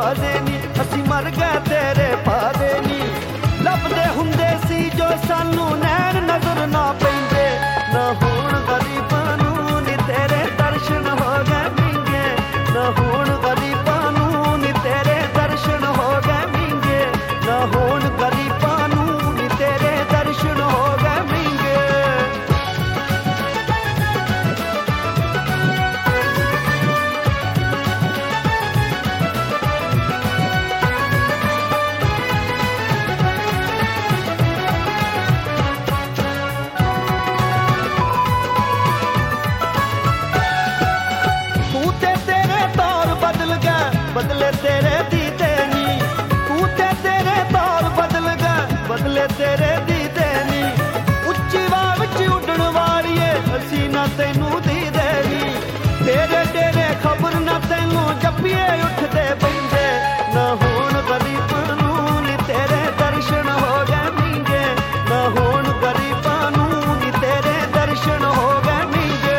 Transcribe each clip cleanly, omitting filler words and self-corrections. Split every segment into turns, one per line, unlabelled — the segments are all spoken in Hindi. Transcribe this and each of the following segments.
दे नी, असी मर गए तेरे पादे नी। लभदे हुंदे सी जो सानू नैन नजर ना पैंदे, ना हुण गरीबां नूं नी तेरे दर्शन हो गए मिंगे, ना हुण गरीबां नूं नी तेरे दर्शन हो गए मिंगे, ना हुण गरीबां नूं नी तेरे दर्शन हो गए मिंगे। बदले तेरे दीदे नी, तू ते तेरे तौर बदल गए, बदले तेरे दीदे नी। उच्ची वाह विच उड्डण वालिए असी ना तैनू दीदे नी, तेरे डेरे खबर ना तैनू जप्पिए उठदे बंदे, ना हुण गरीबां नूं नी तेरे दर्शन हो गए मिंगे, ना हुण गरीबां नूं नी तेरे दर्शन हो गए मिंगे।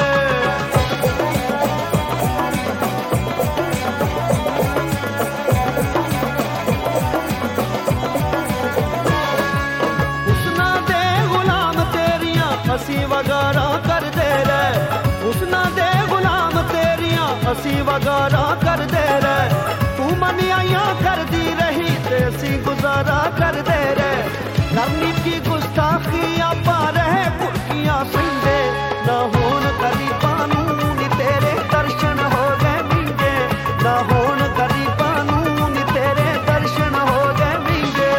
असी वगारा कर दे रहे, हुस्ना दे गुलाम तेरिया असी वगारा कर दे रहे। तू मनियाइयां कर दी रही ते असी गुजारा कर दे रहे। करनी की गुस्ताखी आपा रहे कुर्कियां सुनदे, ना हुण गरीबां नूं नी तेरे दर्शन हो गए मिंगे, ना हुण गरीबां नूं नी तेरे दर्शन हो गए मिंगे।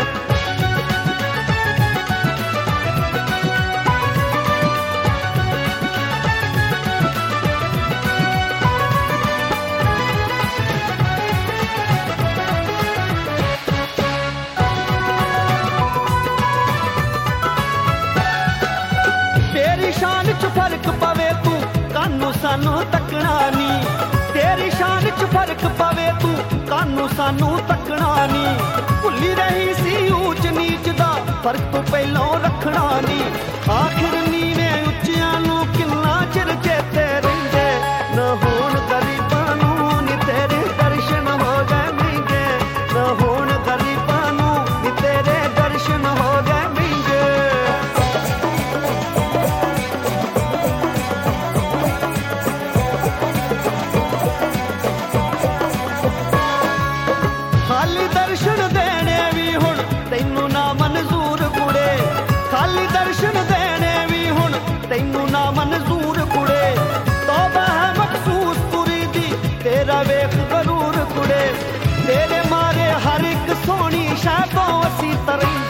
शान च फर्क पवे तू कानू सानू तकना नी, तेरी शान च फर्क पवे तू कानू सानू तकना नी। भुल्ली रही सी ऊंच नीच दा फर्क तू पहलों रखना नी, आखिर नीवे उच्चियां नू किन्ना चिर चेते रहिंदे, ना हुण गरीबां नूं नी तेरे दर्शन हो गए मिंगे, ना हुण गरीबां नूं नी तेरे दर्शन हो गए मिंगे। खाली दर्शन देने भी हुण तैनू ना मंजूर कुड़े, खाली दर्शन देने भी हुण तैनू ना मंजूर कुड़े। तौबा है मखसूस तुरी दी तेरा वेख गरूर कुड़े, तेरे मारे हर एक सोहनी शै तो असी तरई